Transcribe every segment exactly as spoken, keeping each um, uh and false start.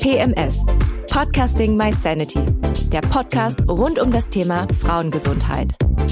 P M S – Podcasting My Sanity, der Podcast rund um das Thema Frauengesundheit.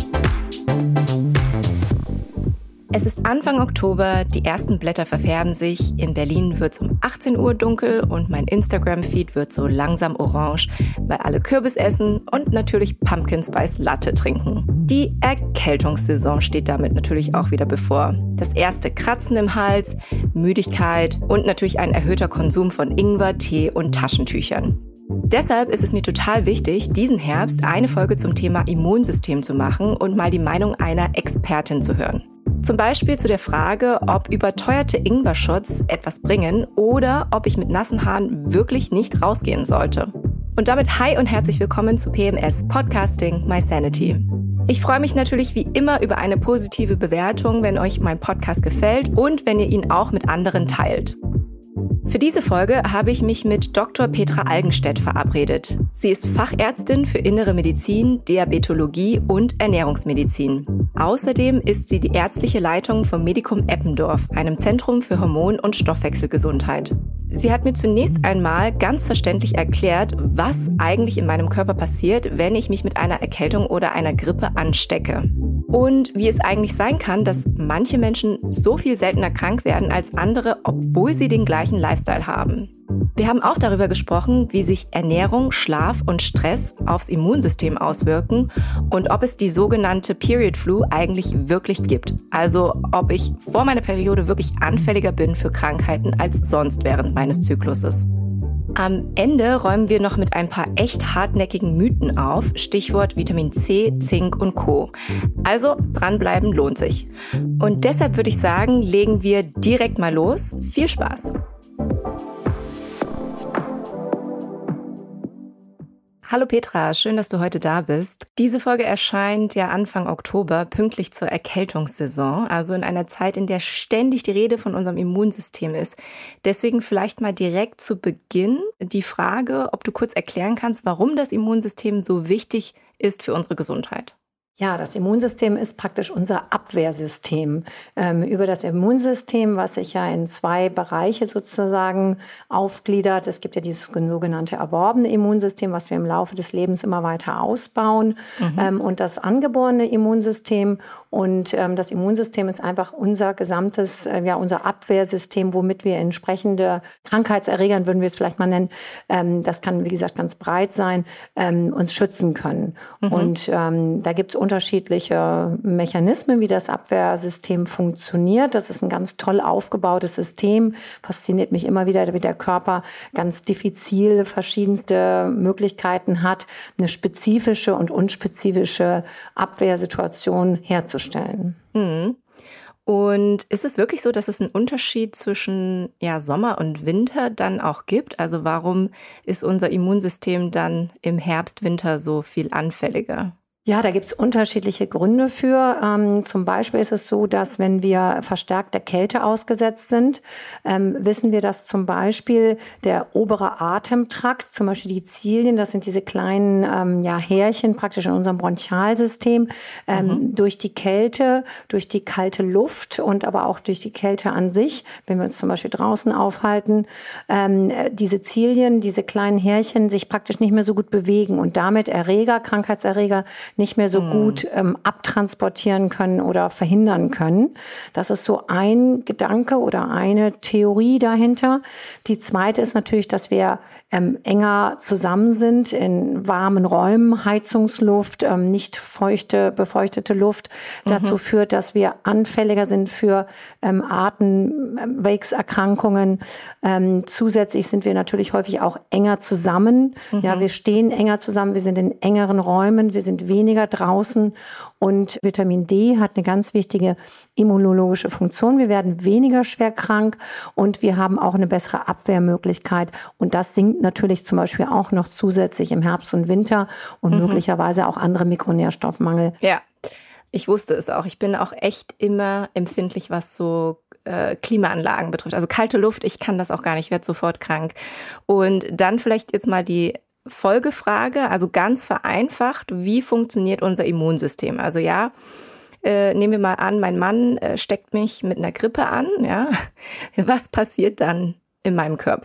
Es ist Anfang Oktober, die ersten Blätter verfärben sich, in Berlin wird es um achtzehn Uhr dunkel und mein Instagram-Feed wird so langsam orange, weil alle Kürbis essen und natürlich Pumpkin Spice Latte trinken. Die Erkältungssaison steht damit natürlich auch wieder bevor. Das erste Kratzen im Hals, Müdigkeit und natürlich ein erhöhter Konsum von Ingwer, Tee und Taschentüchern. Deshalb ist es mir total wichtig, diesen Herbst eine Folge zum Thema Immunsystem zu machen und mal die Meinung einer Expertin zu hören. Zum Beispiel zu der Frage, ob überteuerte Ingwer-Shots etwas bringen oder ob ich mit nassen Haaren wirklich nicht rausgehen sollte. Und damit hi und herzlich willkommen zu P M S Podcasting My Sanity. Ich freue mich natürlich wie immer über eine positive Bewertung, wenn euch mein Podcast gefällt und wenn ihr ihn auch mit anderen teilt. Für diese Folge habe ich mich mit Doktor Petra Algenstedt verabredet. Sie ist Fachärztin für Innere Medizin, Diabetologie und Ernährungsmedizin. Außerdem ist sie die ärztliche Leitung vom Medikum Eppendorf, einem Zentrum für Hormon- und Stoffwechselgesundheit. Sie hat mir zunächst einmal ganz verständlich erklärt, was eigentlich in meinem Körper passiert, wenn ich mich mit einer Erkältung oder einer Grippe anstecke. Und wie es eigentlich sein kann, dass manche Menschen so viel seltener krank werden als andere, obwohl sie den gleichen Lifestyle haben. Wir haben auch darüber gesprochen, wie sich Ernährung, Schlaf und Stress aufs Immunsystem auswirken und ob es die sogenannte Period Flu eigentlich wirklich gibt. Also ob ich vor meiner Periode wirklich anfälliger bin für Krankheiten als sonst während meines Zykluses. Am Ende räumen wir noch mit ein paar echt hartnäckigen Mythen auf, Stichwort Vitamin C, Zink und Co. Also dranbleiben lohnt sich. Und deshalb würde ich sagen, legen wir direkt mal los. Viel Spaß! Hallo Petra, schön, dass du heute da bist. Diese Folge erscheint ja Anfang Oktober, pünktlich zur Erkältungssaison, also in einer Zeit, in der ständig die Rede von unserem Immunsystem ist. Deswegen vielleicht mal direkt zu Beginn die Frage, ob du kurz erklären kannst, warum das Immunsystem so wichtig ist für unsere Gesundheit. Ja, das Immunsystem ist praktisch unser Abwehrsystem. Ähm, über das Immunsystem, was sich ja in zwei Bereiche sozusagen aufgliedert. Es gibt ja dieses sogenannte erworbene Immunsystem, was wir im Laufe des Lebens immer weiter ausbauen. Mhm. Ähm, und das angeborene Immunsystem. Und ähm, das Immunsystem ist einfach unser gesamtes, äh, ja, unser Abwehrsystem, womit wir entsprechende Krankheitserregern, würden wir es vielleicht mal nennen, ähm, das kann, wie gesagt, ganz breit sein, ähm, uns schützen können. Mhm. Und ähm, da gibt es unterschiedliche Mechanismen, wie das Abwehrsystem funktioniert. Das ist ein ganz toll aufgebautes System. Fasziniert mich immer wieder, wie der Körper ganz diffizil verschiedenste Möglichkeiten hat, eine spezifische und unspezifische Abwehrsituation herzustellen. Mhm. Und ist es wirklich so, dass es einen Unterschied zwischen ja, Sommer und Winter dann auch gibt? Also warum ist unser Immunsystem dann im Herbst, Winter so viel anfälliger? Ja, da gibt's unterschiedliche Gründe für. Ähm, zum Beispiel ist es so, dass wenn wir verstärkt der Kälte ausgesetzt sind, ähm, wissen wir, dass zum Beispiel der obere Atemtrakt, zum Beispiel die Zilien, das sind diese kleinen ähm, ja, Härchen praktisch in unserem Bronchialsystem, ähm, mhm. durch die Kälte, durch die kalte Luft und aber auch durch die Kälte an sich, wenn wir uns zum Beispiel draußen aufhalten, ähm, diese Zilien, diese kleinen Härchen sich praktisch nicht mehr so gut bewegen und damit Erreger, Krankheitserreger, nicht mehr so mm. gut ähm, abtransportieren können oder verhindern können. Das ist so ein Gedanke oder eine Theorie dahinter. Die zweite ist natürlich, dass wir ähm, enger zusammen sind in warmen Räumen, Heizungsluft, ähm, nicht feuchte, befeuchtete Luft. Mhm. Dazu führt, dass wir anfälliger sind für ähm, Atemwegserkrankungen. Ähm, zusätzlich sind wir natürlich häufig auch enger zusammen. Mhm. Ja, wir stehen enger zusammen, wir sind in engeren Räumen, wir sind weniger draußen und Vitamin D hat eine ganz wichtige immunologische Funktion. Wir werden weniger schwer krank und wir haben auch eine bessere Abwehrmöglichkeit und das sinkt natürlich zum Beispiel auch noch zusätzlich im Herbst und Winter und mhm. möglicherweise auch andere Mikronährstoffmangel. Ja, ich wusste es auch. Ich bin auch echt immer empfindlich, was so äh, Klimaanlagen betrifft. Also kalte Luft, ich kann das auch gar nicht, ich werde sofort krank. Und dann vielleicht jetzt mal die Folgefrage, also ganz vereinfacht, wie funktioniert unser Immunsystem? Also ja, äh, nehmen wir mal an, mein Mann äh, steckt mich mit einer Grippe an, ja. Was passiert dann in meinem Körper?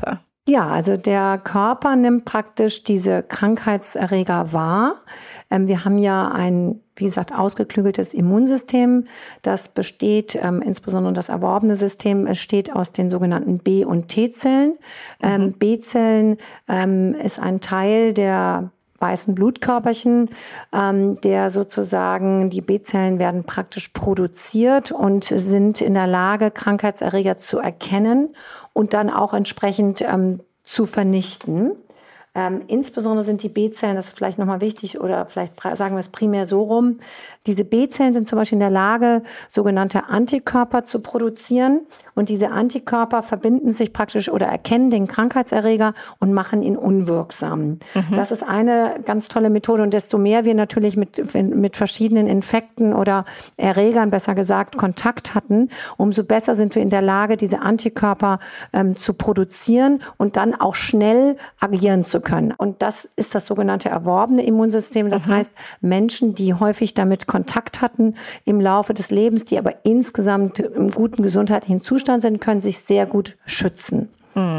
Ja, also der Körper nimmt praktisch diese Krankheitserreger wahr. Ähm, wir haben ja ein, wie gesagt, ausgeklügeltes Immunsystem. Das besteht, ähm, insbesondere das erworbene System, es steht aus den sogenannten B- und T-Zellen. Ähm, mhm. B-Zellen ähm, ist ein Teil der weißen Blutkörperchen, ähm, der sozusagen, die B-Zellen werden praktisch produziert und sind in der Lage, Krankheitserreger zu erkennen und dann auch entsprechend ähm, zu vernichten. Ähm, insbesondere sind die B-Zellen, das ist vielleicht nochmal wichtig oder vielleicht sagen wir es primär so rum, diese B-Zellen sind zum Beispiel in der Lage, sogenannte Antikörper zu produzieren und diese Antikörper verbinden sich praktisch oder erkennen den Krankheitserreger und machen ihn unwirksam. Mhm. Das ist eine ganz tolle Methode und desto mehr wir natürlich mit, mit verschiedenen Infekten oder Erregern, besser gesagt, Kontakt hatten, umso besser sind wir in der Lage, diese Antikörper ähm, zu produzieren und dann auch schnell agieren zu können. Und das ist das sogenannte erworbene Immunsystem. Das mhm. heißt, Menschen, die häufig damit Kontakt hatten im Laufe des Lebens, die aber insgesamt im guten gesundheitlichen Zustand sind, können sich sehr gut schützen.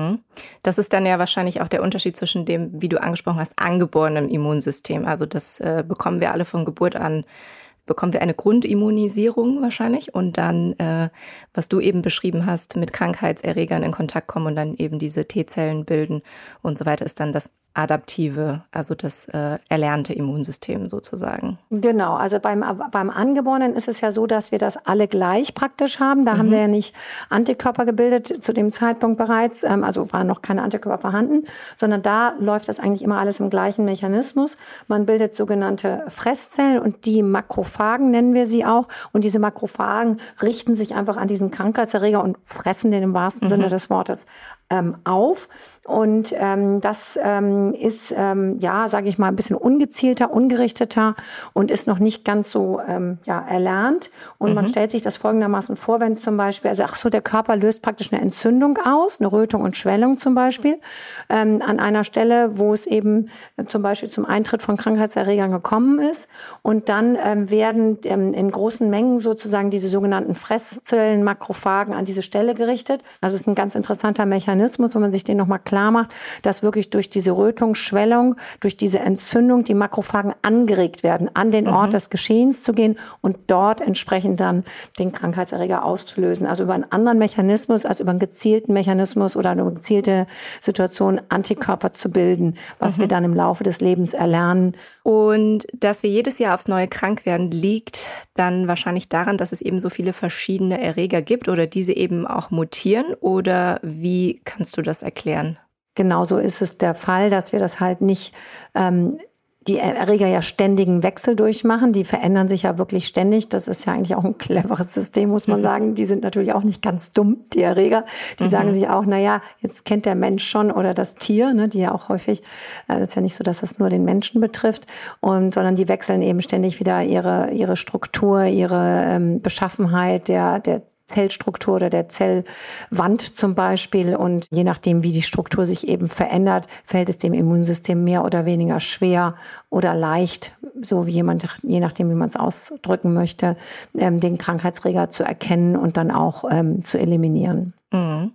Das ist dann ja wahrscheinlich auch der Unterschied zwischen dem, wie du angesprochen hast, angeborenen Immunsystem. Also das äh, bekommen wir alle von Geburt an, bekommen wir eine Grundimmunisierung wahrscheinlich und dann, äh, was du eben beschrieben hast, mit Krankheitserregern in Kontakt kommen und dann eben diese T-Zellen bilden und so weiter, ist dann das adaptive, also das äh, erlernte Immunsystem sozusagen. Genau, also beim, beim Angeborenen ist es ja so, dass wir das alle gleich praktisch haben. Da mhm. haben wir ja nicht Antikörper gebildet zu dem Zeitpunkt bereits, ähm, also waren noch keine Antikörper vorhanden, sondern da läuft das eigentlich immer alles im gleichen Mechanismus. Man bildet sogenannte Fresszellen und die Makrophagen nennen wir sie auch. Und diese Makrophagen richten sich einfach an diesen Krankheitserreger und fressen den im wahrsten mhm. Sinne des Wortes ähm, auf. Und ähm, das ähm, ist, ähm, ja, sage ich mal, ein bisschen ungezielter, ungerichteter und ist noch nicht ganz so ähm, ja, erlernt. Und mhm. man stellt sich das folgendermaßen vor, wenn zum Beispiel, also ach so, der Körper löst praktisch eine Entzündung aus, eine Rötung und Schwellung zum Beispiel, ähm, an einer Stelle, wo es eben äh, zum Beispiel zum Eintritt von Krankheitserregern gekommen ist. Und dann ähm, werden ähm, in großen Mengen sozusagen diese sogenannten Fresszellen, Makrophagen an diese Stelle gerichtet. Also es ist ein ganz interessanter Mechanismus, wenn man sich den nochmal klar macht, dass wirklich durch diese Rötung, Schwellung, durch diese Entzündung die Makrophagen angeregt werden, an den Ort mhm. des Geschehens zu gehen und dort entsprechend dann den Krankheitserreger auszulösen. Also über einen anderen Mechanismus als über einen gezielten Mechanismus oder eine gezielte Situation Antikörper zu bilden, was mhm. wir dann im Laufe des Lebens erlernen. Und dass wir jedes Jahr aufs Neue krank werden, liegt dann wahrscheinlich daran, dass es eben so viele verschiedene Erreger gibt oder diese eben auch mutieren? Oder wie kannst du das erklären? Genauso ist es der Fall, dass wir das halt nicht, ähm, die Erreger ja ständigen Wechsel durchmachen. Die verändern sich ja wirklich ständig. Das ist ja eigentlich auch ein cleveres System, muss man mhm. sagen. Die sind natürlich auch nicht ganz dumm, die Erreger. Die mhm. sagen sich auch, na ja, jetzt kennt der Mensch schon oder das Tier, ne, die ja auch häufig, äh, das ist ja nicht so, dass das nur den Menschen betrifft, und sondern die wechseln eben ständig wieder ihre ihre Struktur, ihre ähm, Beschaffenheit der der Zellstruktur oder der Zellwand zum Beispiel. Und je nachdem, wie die Struktur sich eben verändert, fällt es dem Immunsystem mehr oder weniger schwer oder leicht, so wie jemand, je nachdem, wie man es ausdrücken möchte, ähm, den Krankheitserreger zu erkennen und dann auch ähm, zu eliminieren. Mhm.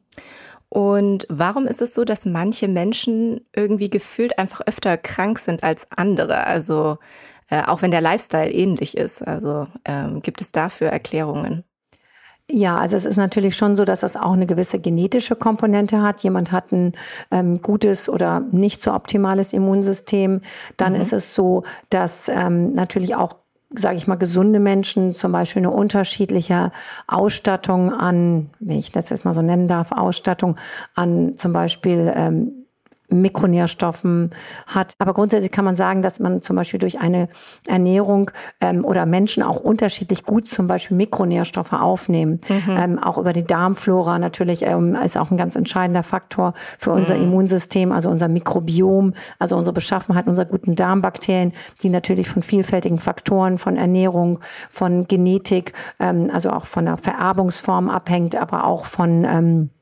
Und warum ist es so, dass manche Menschen irgendwie gefühlt einfach öfter krank sind als andere? Also äh, auch wenn der Lifestyle ähnlich ist. Also ähm, gibt es dafür Erklärungen? Ja, also es ist natürlich schon so, dass das auch eine gewisse genetische Komponente hat. Jemand hat ein ähm, gutes oder nicht so optimales Immunsystem. Dann mhm. ist es so, dass ähm, natürlich auch, sage ich mal, gesunde Menschen zum Beispiel eine unterschiedliche Ausstattung an, wenn ich das jetzt mal so nennen darf, Ausstattung an zum Beispiel ähm, Mikronährstoffen hat. Aber grundsätzlich kann man sagen, dass man zum Beispiel durch eine Ernährung ähm, oder Menschen auch unterschiedlich gut zum Beispiel Mikronährstoffe aufnehmen. Mhm. Ähm, auch über die Darmflora natürlich ähm, ist auch ein ganz entscheidender Faktor für unser mhm. Immunsystem, also unser Mikrobiom, also unsere Beschaffenheit unserer guten Darmbakterien, die natürlich von vielfältigen Faktoren, von Ernährung, von Genetik, ähm, also auch von der Vererbungsform abhängt, aber auch von ähm,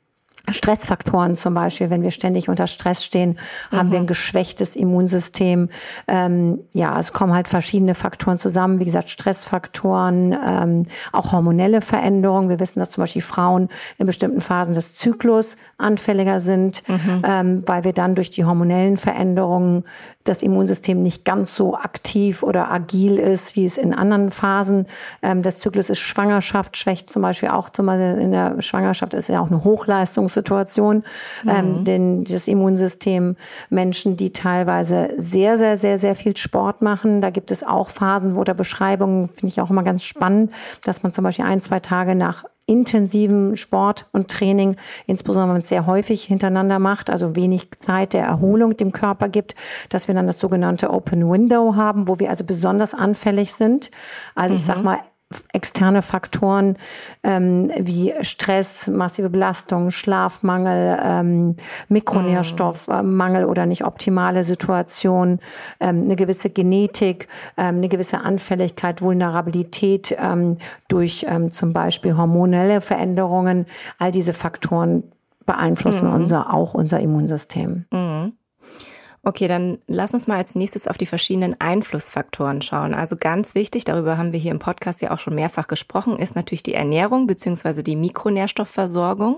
Stressfaktoren zum Beispiel, wenn wir ständig unter Stress stehen, haben mhm. wir ein geschwächtes Immunsystem. Ähm, ja, es kommen halt verschiedene Faktoren zusammen. Wie gesagt, Stressfaktoren, ähm, auch hormonelle Veränderungen. Wir wissen, dass zum Beispiel Frauen in bestimmten Phasen des Zyklus anfälliger sind, mhm. ähm, weil wir dann durch die hormonellen Veränderungen das Immunsystem nicht ganz so aktiv oder agil ist, wie es in anderen Phasen ähm, des Zyklus ist. Schwangerschaft schwächt zum Beispiel auch, zum Beispiel in der Schwangerschaft ist ja auch eine Hochleistungs Situation, mhm. ähm, denn das Immunsystem, Menschen, die teilweise sehr, sehr, sehr, sehr viel Sport machen, da gibt es auch Phasen, wo der Beschreibungen, finde ich auch immer ganz spannend, dass man zum Beispiel ein, zwei Tage nach intensivem Sport und Training, insbesondere wenn man es sehr häufig hintereinander macht, also wenig Zeit der Erholung dem Körper gibt, dass wir dann das sogenannte Open Window haben, wo wir also besonders anfällig sind. Also mhm. ich sag mal, externe Faktoren ähm, wie Stress, massive Belastung, Schlafmangel, ähm, Mikronährstoffmangel oder nicht optimale Situation, ähm, eine gewisse Genetik, ähm, eine gewisse Anfälligkeit, Vulnerabilität ähm, durch ähm, zum Beispiel hormonelle Veränderungen. All diese Faktoren beeinflussen mhm. unser, auch unser Immunsystem. Mhm. Okay, dann lass uns mal als nächstes auf die verschiedenen Einflussfaktoren schauen. Also ganz wichtig, darüber haben wir hier im Podcast ja auch schon mehrfach gesprochen, ist natürlich die Ernährung bzw. die Mikronährstoffversorgung.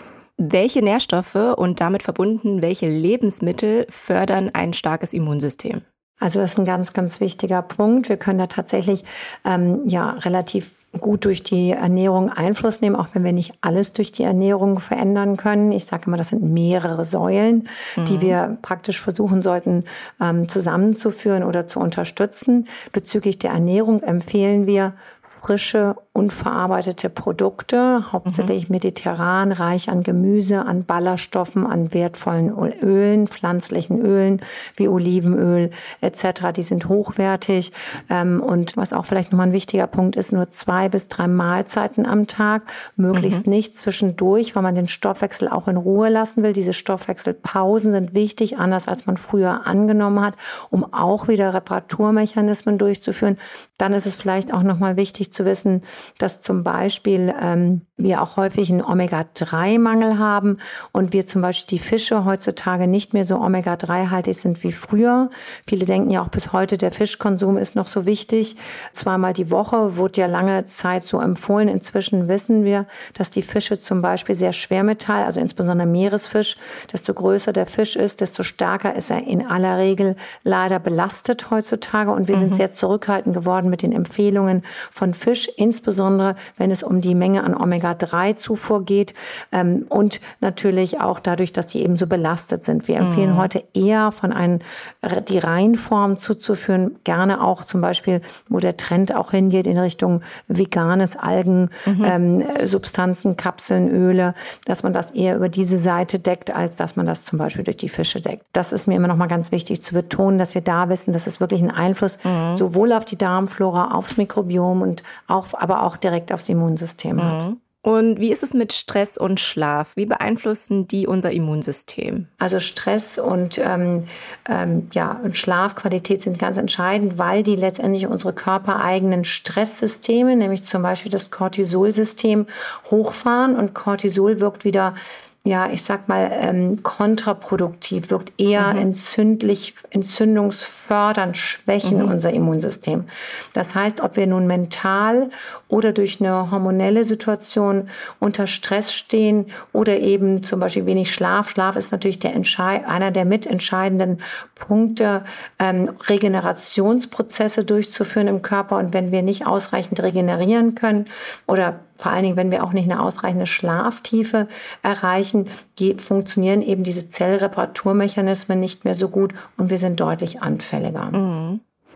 Welche Nährstoffe und damit verbunden welche Lebensmittel fördern ein starkes Immunsystem? Also das ist ein ganz, ganz wichtiger Punkt. Wir können da tatsächlich ähm, ja relativ gut durch die Ernährung Einfluss nehmen, auch wenn wir nicht alles durch die Ernährung verändern können. Ich sage immer, das sind mehrere Säulen, mhm. die wir praktisch versuchen sollten ähm, zusammenzuführen oder zu unterstützen. Bezüglich der Ernährung empfehlen wir frische, unverarbeitete Produkte, hauptsächlich mhm. mediterran, reich an Gemüse, an Ballaststoffen, an wertvollen Ölen, pflanzlichen Ölen wie Olivenöl et cetera. Die sind hochwertig. Und was auch vielleicht nochmal ein wichtiger Punkt ist, nur zwei bis drei Mahlzeiten am Tag, möglichst mhm. nicht zwischendurch, weil man den Stoffwechsel auch in Ruhe lassen will. Diese Stoffwechselpausen sind wichtig, anders als man früher angenommen hat, um auch wieder Reparaturmechanismen durchzuführen. Dann ist es vielleicht auch nochmal wichtig zu wissen, dass zum Beispiel ähm, wir auch häufig einen Omega drei Mangel haben und wir zum Beispiel die Fische heutzutage nicht mehr so Omega drei haltig sind wie früher. Viele denken ja auch bis heute, der Fischkonsum ist noch so wichtig. Zweimal die Woche wurde ja lange Zeit so empfohlen. Inzwischen wissen wir, dass die Fische zum Beispiel sehr Schwermetall, also insbesondere Meeresfisch, desto größer der Fisch ist, desto stärker ist er in aller Regel leider belastet heutzutage. Und wir mhm. sind sehr zurückhaltend geworden mit den Empfehlungen von Fisch, insbesondere wenn es um die Menge an Omega drei Zufuhr geht ähm, und natürlich auch dadurch, dass die eben so belastet sind. Wir empfehlen mhm. heute eher von einem, die Reinform zuzuführen, gerne auch zum Beispiel, wo der Trend auch hingeht in Richtung veganes Algen, mhm. ähm, Substanzen, Kapseln, Öle, dass man das eher über diese Seite deckt, als dass man das zum Beispiel durch die Fische deckt. Das ist mir immer noch mal ganz wichtig zu betonen, dass wir da wissen, dass es wirklich einen Einfluss mhm. sowohl auf die Darmflora, aufs Mikrobiom und auch, aber auch direkt aufs Immunsystem mhm. hat. Und wie ist es mit Stress und Schlaf? Wie beeinflussen die unser Immunsystem? Also Stress und ähm, ähm, ja, und Schlafqualität sind ganz entscheidend, weil die letztendlich unsere körpereigenen Stresssysteme, nämlich zum Beispiel das Cortisolsystem, hochfahren. Und Cortisol wirkt wieder, ja, ich sag mal, ähm, kontraproduktiv, wirkt eher mhm. entzündlich, entzündungsfördernd, schwächen mhm. unser Immunsystem. Das heißt, ob wir nun mental oder durch eine hormonelle Situation unter Stress stehen oder eben zum Beispiel wenig Schlaf. Schlaf ist natürlich der Entschei- einer der mitentscheidenden Punkte, ähm, Regenerationsprozesse durchzuführen im Körper. Und wenn wir nicht ausreichend regenerieren können oder vor allen Dingen, wenn wir auch nicht eine ausreichende Schlaftiefe erreichen, die funktionieren eben diese Zellreparaturmechanismen nicht mehr so gut und wir sind deutlich anfälliger. Mhm.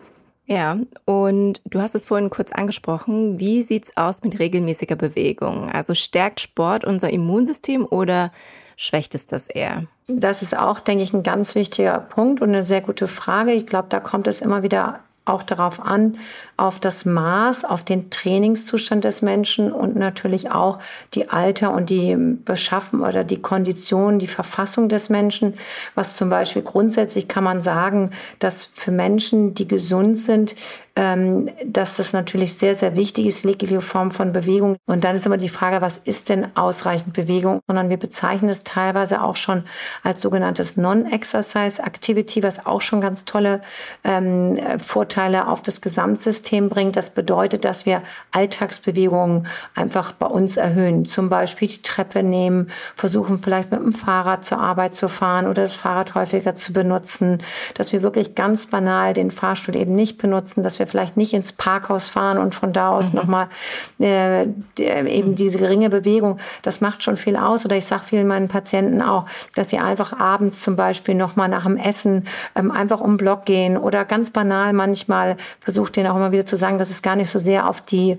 Ja, und du hast es vorhin kurz angesprochen. Wie sieht's aus mit regelmäßiger Bewegung? Also stärkt Sport unser Immunsystem oder schwächt es das eher? Das ist auch, denke ich, ein ganz wichtiger Punkt und eine sehr gute Frage. Ich glaube, da kommt es immer wieder auch darauf an, auf das Maß, auf den Trainingszustand des Menschen und natürlich auch die Alter und die Beschaffen oder die Kondition, die Verfassung des Menschen. Was zum Beispiel grundsätzlich kann man sagen, dass für Menschen, die gesund sind, ähm, dass das natürlich sehr, sehr wichtig ist, jegliche Form von Bewegung. Und dann ist immer die Frage, was ist denn ausreichend Bewegung? Sondern wir bezeichnen es teilweise auch schon als sogenanntes Non-Exercise Activity, was auch schon ganz tolle ähm, Vorteile auf das Gesamtsystem bringt. Das bedeutet, dass wir Alltagsbewegungen einfach bei uns erhöhen. Zum Beispiel die Treppe nehmen, versuchen vielleicht mit dem Fahrrad zur Arbeit zu fahren oder das Fahrrad häufiger zu benutzen, dass wir wirklich ganz banal den Fahrstuhl eben nicht benutzen, dass wir vielleicht nicht ins Parkhaus fahren und von da aus mhm. nochmal äh, eben diese geringe Bewegung, das macht schon viel aus. Oder ich sage vielen meinen Patienten auch, dass sie einfach abends zum Beispiel nochmal nach dem Essen ähm, einfach um den Block gehen oder ganz banal manchmal versucht denen auch immer wieder zu sagen, dass es gar nicht so sehr auf die,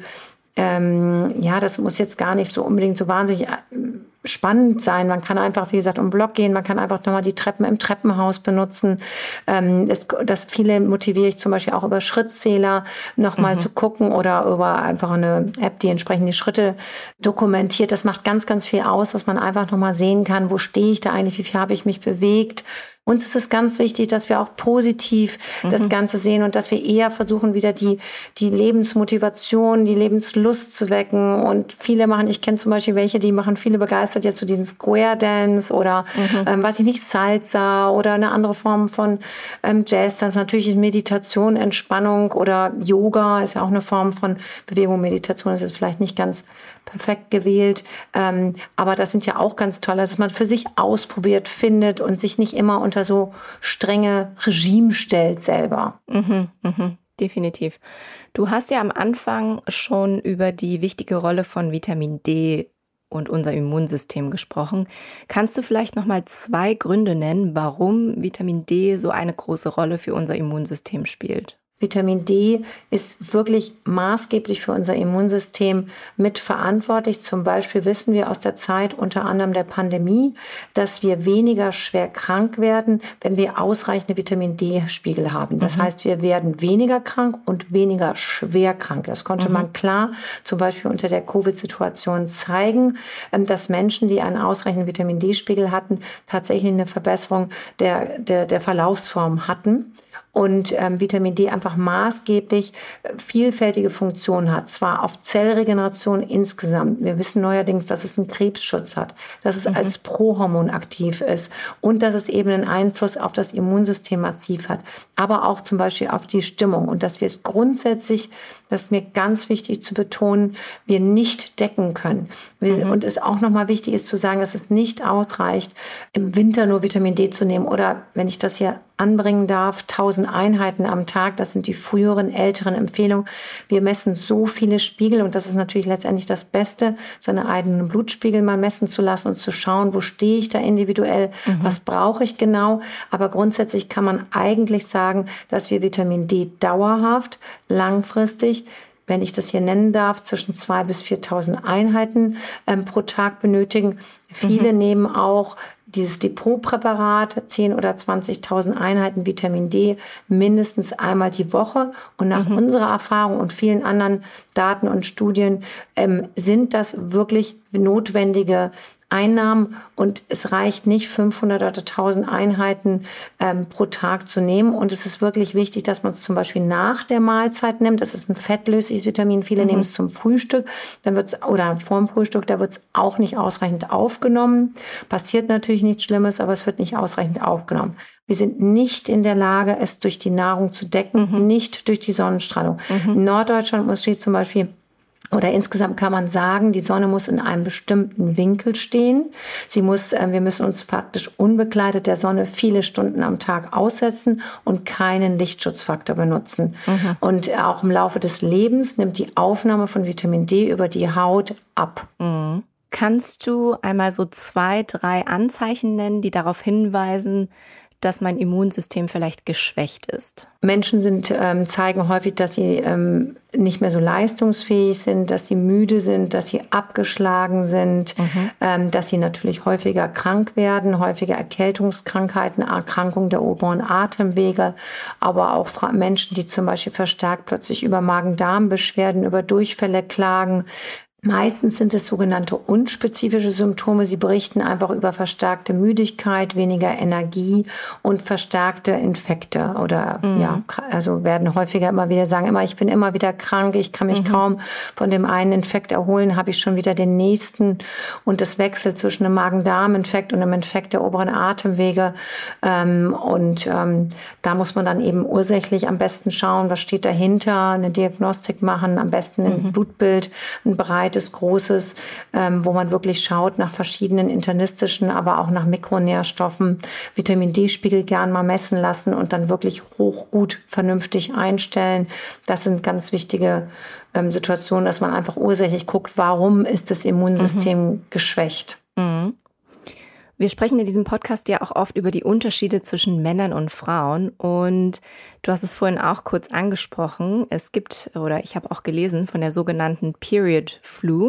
ähm, ja, das muss jetzt gar nicht so unbedingt so wahnsinnig spannend sein. Man kann einfach, wie gesagt, um den Block gehen. Man kann einfach nochmal die Treppen im Treppenhaus benutzen. Ähm, das, das viele motiviere ich zum Beispiel auch über Schrittzähler nochmal mhm. zu gucken oder über einfach eine App, die entsprechend die Schritte dokumentiert. Das macht ganz, ganz viel aus, dass man einfach nochmal sehen kann, wo stehe ich da eigentlich, wie viel habe ich mich bewegt. Uns ist es ganz wichtig, dass wir auch positiv mhm. das Ganze sehen und dass wir eher versuchen, wieder die, die Lebensmotivation, die Lebenslust zu wecken. Und viele machen, ich kenne zum Beispiel welche, die machen viele begeistert jetzt so diesen Square Dance oder, mhm. ähm, weiß ich nicht, Salsa oder eine andere Form von ähm, Jazz Dance. Natürlich ist Meditation, Entspannung oder Yoga ist ja auch eine Form von Bewegung. Meditation ist jetzt vielleicht nicht ganz perfekt gewählt. Ähm, aber das sind ja auch ganz toll, dass man für sich ausprobiert, findet und sich nicht immer unter so strenge Regime stellt selber. Mhm, mhm, definitiv. Du hast ja am Anfang schon über die wichtige Rolle von Vitamin D und unser Immunsystem gesprochen. Kannst du vielleicht noch mal zwei Gründe nennen, warum Vitamin D so eine große Rolle für unser Immunsystem spielt? Vitamin D ist wirklich maßgeblich für unser Immunsystem mitverantwortlich. Zum Beispiel wissen wir aus der Zeit unter anderem der Pandemie, dass wir weniger schwer krank werden, wenn wir ausreichende Vitamin D-Spiegel haben. Das mhm. heißt, wir werden weniger krank und weniger schwer krank. Das konnte mhm. man klar zum Beispiel unter der Covid-Situation zeigen, dass Menschen, die einen ausreichenden Vitamin D-Spiegel hatten, tatsächlich eine Verbesserung der, der, der Verlaufsform hatten. Und ähm, Vitamin D einfach maßgeblich äh, vielfältige Funktionen hat. Zwar auf Zellregeneration insgesamt. Wir wissen neuerdings, dass es einen Krebsschutz hat, dass es mhm. als Prohormon aktiv ist und dass es eben einen Einfluss auf das Immunsystem massiv hat. Aber auch zum Beispiel auf die Stimmung. Und dass wir es grundsätzlich, das ist mir ganz wichtig zu betonen, wir nicht decken können. Wir, mhm. Und es auch nochmal wichtig ist zu sagen, dass es nicht ausreicht, im Winter nur Vitamin D zu nehmen. Oder wenn ich das hier anbringen darf, tausend Einheiten am Tag. Das sind die früheren, älteren Empfehlungen. Wir messen so viele Spiegel und das ist natürlich letztendlich das Beste, seine eigenen Blutspiegel mal messen zu lassen und zu schauen, wo stehe ich da individuell, mhm. was brauche ich genau. Aber grundsätzlich kann man eigentlich sagen, dass wir Vitamin D dauerhaft, langfristig, wenn ich das hier nennen darf, zwischen zweitausend bis viertausend Einheiten ähm, pro Tag benötigen. Viele mhm. nehmen auch dieses Depotpräparat, zehn oder zwanzigtausend Einheiten Vitamin D, mindestens einmal die Woche. Und nach mhm. unserer Erfahrung und vielen anderen Daten und Studien ähm, sind das wirklich notwendige Einnahmen und es reicht nicht, fünfhundert oder tausend Einheiten ähm, pro Tag zu nehmen. Und es ist wirklich wichtig, dass man es zum Beispiel nach der Mahlzeit nimmt. Das ist ein fettlösliches Vitamin. Viele mhm. nehmen es zum Frühstück, dann wird's, oder vorm Frühstück, da wird es auch nicht ausreichend aufgenommen. Passiert natürlich nichts Schlimmes, aber es wird nicht ausreichend aufgenommen. Wir sind nicht in der Lage, es durch die Nahrung zu decken, mhm. nicht durch die Sonnenstrahlung. Mhm. In Norddeutschland muss steht zum Beispiel, oder insgesamt kann man sagen, die Sonne muss in einem bestimmten Winkel stehen. Sie muss, äh, wir müssen uns praktisch unbegleitet der Sonne viele Stunden am Tag aussetzen und keinen Lichtschutzfaktor benutzen. Mhm. Und auch im Laufe des Lebens nimmt die Aufnahme von Vitamin D über die Haut ab. Mhm. Kannst du einmal so zwei, drei Anzeichen nennen, die darauf hinweisen, dass mein Immunsystem vielleicht geschwächt ist? Menschen sind, ähm, zeigen häufig, dass sie ähm, nicht mehr so leistungsfähig sind, dass sie müde sind, dass sie abgeschlagen sind, mhm. ähm, dass sie natürlich häufiger krank werden, häufiger Erkältungskrankheiten, Erkrankungen der oberen Atemwege, aber auch Fra- Menschen, die zum Beispiel verstärkt plötzlich über Magen-Darm-Beschwerden, über Durchfälle klagen. Meistens sind es sogenannte unspezifische Symptome. Sie berichten einfach über verstärkte Müdigkeit, weniger Energie und verstärkte Infekte oder mhm. ja, also werden häufiger immer wieder sagen, immer ich bin immer wieder krank, ich kann mich mhm. kaum von dem einen Infekt erholen, habe ich schon wieder den nächsten und das wechselt zwischen einem Magen-Darm-Infekt und einem Infekt der oberen Atemwege ähm, und ähm, da muss man dann eben ursächlich am besten schauen, was steht dahinter, eine Diagnostik machen, am besten ein mhm. Blutbild, ein breites Großes, ähm, wo man wirklich schaut nach verschiedenen internistischen, aber auch nach Mikronährstoffen, Vitamin D-Spiegel gern mal messen lassen und dann wirklich hoch, gut, vernünftig einstellen. Das sind ganz wichtige ähm, Situationen, dass man einfach ursächlich guckt, warum ist das Immunsystem mhm. geschwächt. Mhm. Wir sprechen in diesem Podcast ja auch oft über die Unterschiede zwischen Männern und Frauen und du hast es vorhin auch kurz angesprochen. Es gibt, oder ich habe auch gelesen, von der sogenannten Period Flu.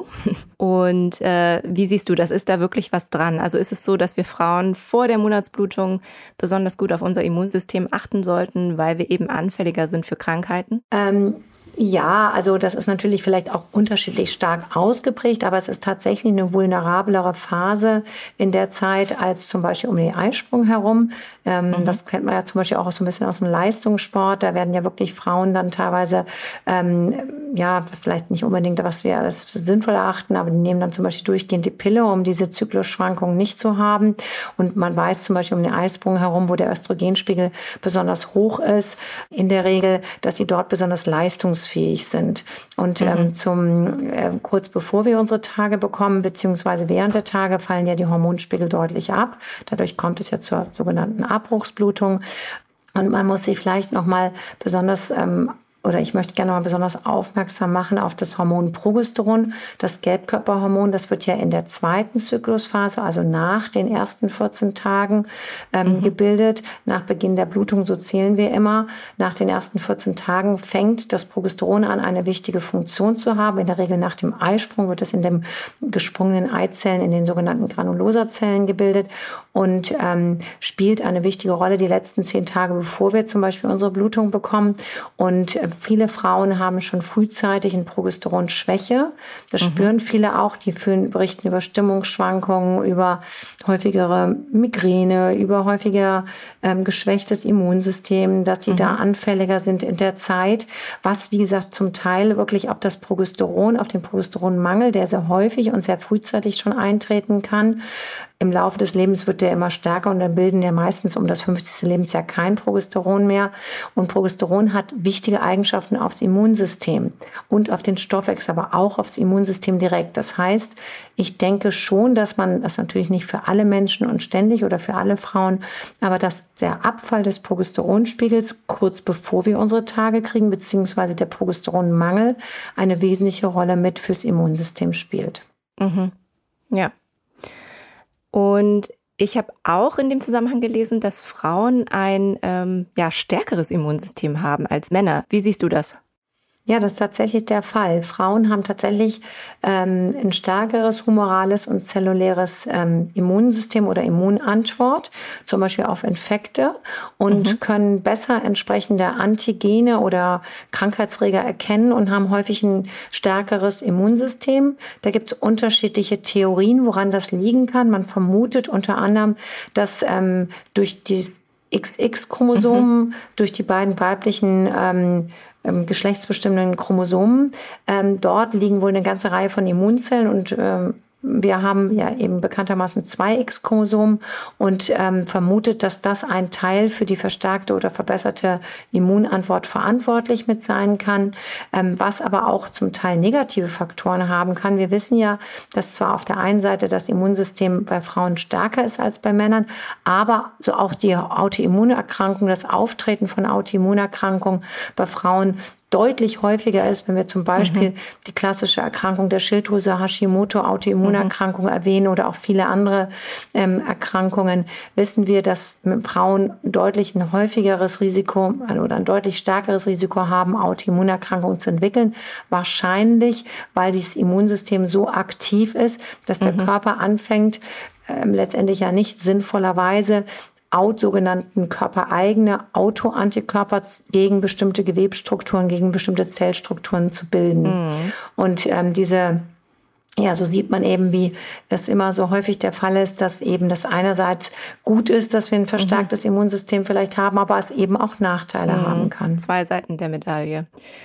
Und äh, wie siehst du das? Ist da wirklich was dran? Also ist es so, dass wir Frauen vor der Monatsblutung besonders gut auf unser Immunsystem achten sollten, weil wir eben anfälliger sind für Krankheiten? Ähm Ja, also das ist natürlich vielleicht auch unterschiedlich stark ausgeprägt, aber es ist tatsächlich eine vulnerablere Phase in der Zeit als zum Beispiel um den Eisprung herum. Ähm, mhm. Das kennt man ja zum Beispiel auch so ein bisschen aus dem Leistungssport. Da werden ja wirklich Frauen dann teilweise, ähm, ja, vielleicht nicht unbedingt, was wir als sinnvoll erachten, aber die nehmen dann zum Beispiel durchgehend die Pille, um diese Zyklusschwankungen nicht zu haben. Und man weiß zum Beispiel um den Eisprung herum, wo der Östrogenspiegel besonders hoch ist, in der Regel, dass sie dort besonders leistungsfähig sind. Und mhm. ähm, zum äh, kurz bevor wir unsere Tage bekommen, beziehungsweise während der Tage, fallen ja die Hormonspiegel deutlich ab. Dadurch kommt es ja zur sogenannten Abbruchsblutung. Und man muss sich vielleicht noch mal besonders ähm, oder ich möchte gerne mal besonders aufmerksam machen auf das Hormon Progesteron, das Gelbkörperhormon. Das wird ja in der zweiten Zyklusphase, also nach den ersten vierzehn Tagen ähm, mhm. gebildet. Nach Beginn der Blutung, so zählen wir immer. Nach den ersten vierzehn Tagen fängt das Progesteron an, eine wichtige Funktion zu haben. In der Regel nach dem Eisprung wird es in den gesprungenen Eizellen, in den sogenannten Granulosazellen gebildet und ähm, spielt eine wichtige Rolle die letzten zehn Tage, bevor wir zum Beispiel unsere Blutung bekommen. Und äh, viele Frauen haben schon frühzeitig eine Progesteronschwäche. Das mhm. spüren viele auch. Die fühlen, berichten über Stimmungsschwankungen, über häufigere Migräne, über häufiger ähm, geschwächtes Immunsystem, dass sie mhm. da anfälliger sind in der Zeit. Was, wie gesagt, zum Teil wirklich auf das Progesteron, auf den Progesteronmangel, der sehr häufig und sehr frühzeitig schon eintreten kann. Im Laufe des Lebens wird der immer stärker und dann bilden ja meistens um das fünfzigste Lebensjahr kein Progesteron mehr. Und Progesteron hat wichtige Eigenschaften aufs Immunsystem und auf den Stoffwechsel, aber auch aufs Immunsystem direkt. Das heißt, ich denke schon, dass man, das natürlich nicht für alle Menschen und ständig oder für alle Frauen, aber dass der Abfall des Progesteronspiegels kurz bevor wir unsere Tage kriegen, beziehungsweise der Progesteronmangel eine wesentliche Rolle mit fürs Immunsystem spielt. Mhm. Ja. Und ich habe auch in dem Zusammenhang gelesen, dass Frauen ein ähm, ja, stärkeres Immunsystem haben als Männer. Wie siehst du das? Ja, das ist tatsächlich der Fall. Frauen haben tatsächlich ähm, ein stärkeres humorales und zelluläres ähm, Immunsystem oder Immunantwort, zum Beispiel auf Infekte und mhm. können besser entsprechende Antigene oder Krankheitserreger erkennen und haben häufig ein stärkeres Immunsystem. Da gibt es unterschiedliche Theorien, woran das liegen kann. Man vermutet unter anderem, dass ähm, durch die X X-Chromosomen, mhm. durch die beiden weiblichen ähm, geschlechtsbestimmenden Chromosomen. Ähm, dort liegen wohl eine ganze Reihe von Immunzellen und ähm, wir haben ja eben bekanntermaßen zwei X-Chromosomen und ähm, vermutet, dass das ein Teil für die verstärkte oder verbesserte Immunantwort verantwortlich mit sein kann, ähm, was aber auch zum Teil negative Faktoren haben kann. Wir wissen ja, dass zwar auf der einen Seite das Immunsystem bei Frauen stärker ist als bei Männern, aber so auch die Autoimmunerkrankung, das Auftreten von Autoimmunerkrankungen bei Frauen deutlich häufiger ist, wenn wir zum Beispiel mhm. die klassische Erkrankung der Schilddrüse, Hashimoto, Autoimmunerkrankung mhm. erwähnen oder auch viele andere ähm, Erkrankungen, wissen wir, dass Frauen deutlich ein häufigeres Risiko oder ein deutlich stärkeres Risiko haben, Autoimmunerkrankungen zu entwickeln. Wahrscheinlich, weil dieses Immunsystem so aktiv ist, dass der mhm. Körper anfängt, ähm, letztendlich ja nicht sinnvollerweise Out, sogenannten körpereigene Autoantikörper gegen bestimmte Gewebsstrukturen, gegen bestimmte Zellstrukturen zu bilden. Mhm. Und ähm, diese Ja, so sieht man eben, wie das immer so häufig der Fall ist, dass eben das einerseits gut ist, dass wir ein verstärktes mhm. Immunsystem vielleicht haben, aber es eben auch Nachteile mhm. haben kann. Zwei Seiten der Medaille.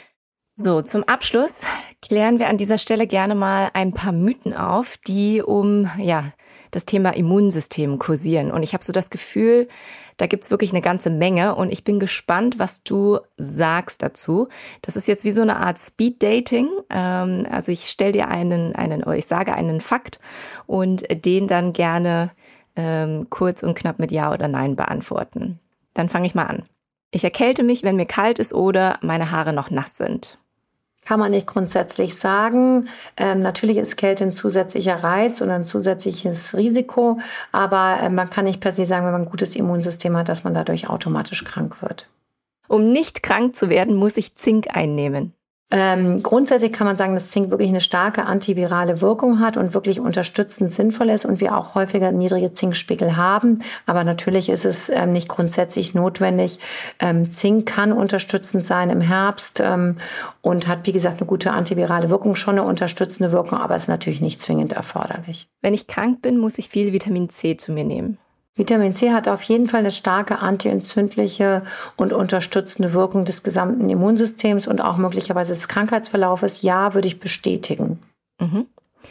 So, zum Abschluss klären wir an dieser Stelle gerne mal ein paar Mythen auf, die um ja das Thema Immunsystem kursieren. Und ich habe so das Gefühl, da gibt's wirklich eine ganze Menge und ich bin gespannt, was du sagst dazu. Das ist jetzt wie so eine Art Speed-Dating. Ähm, also ich stelle dir einen, einen, oder ich sage einen Fakt und den dann gerne ähm, kurz und knapp mit Ja oder Nein beantworten. Dann fange ich mal an. Ich erkälte mich, wenn mir kalt ist oder meine Haare noch nass sind. Kann man nicht grundsätzlich sagen. Ähm, natürlich ist Kälte ein zusätzlicher Reiz oder ein zusätzliches Risiko, aber äh, man kann nicht per se sagen, wenn man ein gutes Immunsystem hat, dass man dadurch automatisch krank wird. Um nicht krank zu werden, muss ich Zink einnehmen. Ähm, grundsätzlich kann man sagen, dass Zink wirklich eine starke antivirale Wirkung hat und wirklich unterstützend sinnvoll ist und wir auch häufiger niedrige Zinkspiegel haben. Aber natürlich ist es ähm, nicht grundsätzlich notwendig. Ähm, Zink kann unterstützend sein im Herbst ähm, und hat, wie gesagt, eine gute antivirale Wirkung, schon eine unterstützende Wirkung, aber ist natürlich nicht zwingend erforderlich. Wenn ich krank bin, muss ich viel Vitamin C zu mir nehmen. Vitamin C hat auf jeden Fall eine starke antientzündliche und unterstützende Wirkung des gesamten Immunsystems und auch möglicherweise des Krankheitsverlaufes. Ja, würde ich bestätigen. Mhm.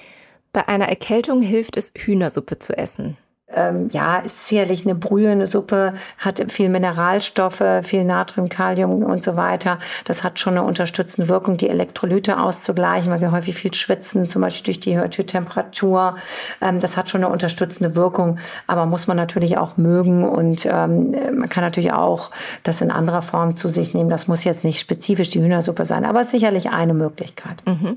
Bei einer Erkältung hilft es, Hühnersuppe zu essen. Ähm, ja, ist sicherlich eine Brühe, eine Suppe, hat viel Mineralstoffe, viel Natrium, Kalium und so weiter. Das hat schon eine unterstützende Wirkung, die Elektrolyte auszugleichen, weil wir häufig viel schwitzen, zum Beispiel durch die erhöhte Temperatur. Ähm, das hat schon eine unterstützende Wirkung, aber muss man natürlich auch mögen und ähm, man kann natürlich auch das in anderer Form zu sich nehmen. Das muss jetzt nicht spezifisch die Hühnersuppe sein, aber ist sicherlich eine Möglichkeit. Mhm.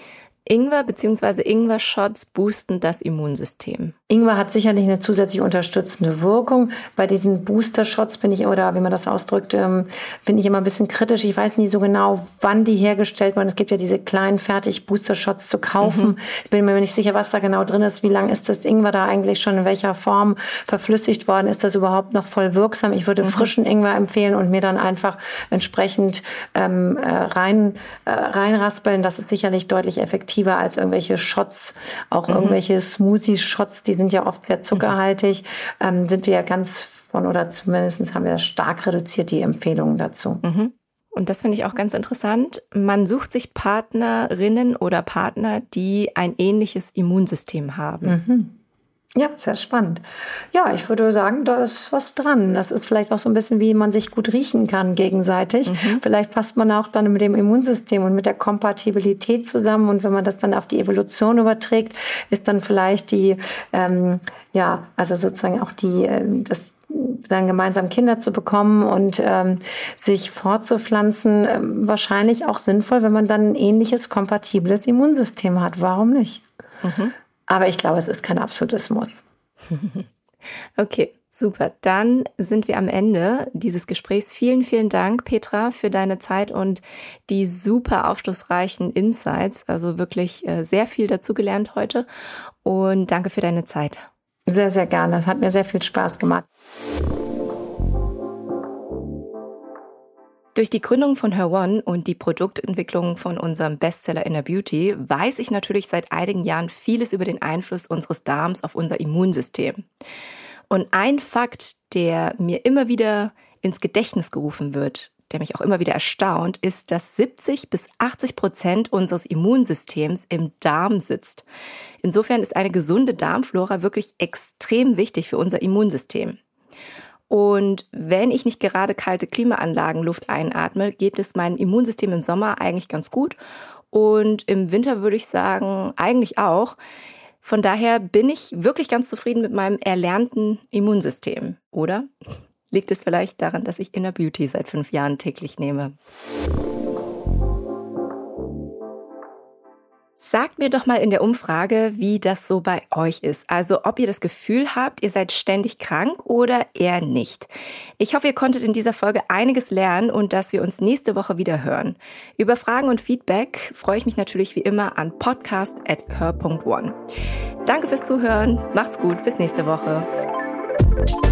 Ingwer bzw. Ingwer-Shots boosten das Immunsystem. Ingwer hat sicherlich eine zusätzlich unterstützende Wirkung. Bei diesen Booster-Shots bin ich, oder wie man das ausdrückt, ähm, bin ich immer ein bisschen kritisch. Ich weiß nie so genau, wann die hergestellt wurden. Es gibt ja diese kleinen fertig Booster-Shots zu kaufen. Mhm. Ich bin mir nicht sicher, was da genau drin ist. Wie lange ist das Ingwer da eigentlich schon in welcher Form verflüssigt worden? Ist das überhaupt noch voll wirksam? Ich würde mhm. frischen Ingwer empfehlen und mir dann einfach entsprechend ähm, rein, äh, reinraspeln. Das ist sicherlich deutlich effektiver als irgendwelche Shots, auch mhm. irgendwelche Smoothie-Shots, die sind ja oft sehr zuckerhaltig, mhm. ähm, sind wir ja ganz von, oder zumindest haben wir stark reduziert die Empfehlungen dazu. Mhm. Und das finde ich auch ganz interessant. Man sucht sich Partnerinnen oder Partner, die ein ähnliches Immunsystem haben. Mhm. Ja, sehr spannend. Ja, ich würde sagen, da ist was dran. Das ist vielleicht auch so ein bisschen, wie man sich gut riechen kann gegenseitig. Mhm. Vielleicht passt man auch dann mit dem Immunsystem und mit der Kompatibilität zusammen. Und wenn man das dann auf die Evolution überträgt, ist dann vielleicht die, ähm, ja, also sozusagen auch die, ähm, das dann gemeinsam Kinder zu bekommen und ähm, sich fortzupflanzen, ähm, wahrscheinlich auch sinnvoll, wenn man dann ein ähnliches, kompatibles Immunsystem hat. Warum nicht? Mhm. Aber ich glaube, es ist kein absolutes Muss. Okay, super. Dann sind wir am Ende dieses Gesprächs. Vielen, vielen Dank, Petra, für deine Zeit und die super aufschlussreichen Insights. Also wirklich äh, sehr viel dazugelernt heute. Und danke für deine Zeit. Sehr, sehr gerne. Das hat mir sehr viel Spaß gemacht. Durch die Gründung von Her One und die Produktentwicklung von unserem Bestseller Inner Beauty weiß ich natürlich seit einigen Jahren vieles über den Einfluss unseres Darms auf unser Immunsystem. Und ein Fakt, der mir immer wieder ins Gedächtnis gerufen wird, der mich auch immer wieder erstaunt, ist, dass siebzig bis achtzig Prozent unseres Immunsystems im Darm sitzt. Insofern ist eine gesunde Darmflora wirklich extrem wichtig für unser Immunsystem. Und wenn ich nicht gerade kalte Klimaanlagen Luft einatme, geht es meinem Immunsystem im Sommer eigentlich ganz gut. Und im Winter würde ich sagen, eigentlich auch. Von daher bin ich wirklich ganz zufrieden mit meinem erlernten Immunsystem, oder? Liegt es vielleicht daran, dass ich Inner Beauty seit fünf Jahren täglich nehme? Sagt mir doch mal in der Umfrage, wie das so bei euch ist. Also ob ihr das Gefühl habt, ihr seid ständig krank oder eher nicht. Ich hoffe, ihr konntet in dieser Folge einiges lernen und dass wir uns nächste Woche wieder hören. Über Fragen und Feedback freue ich mich natürlich wie immer an podcast at her punkt one. Danke fürs Zuhören, macht's gut, bis nächste Woche.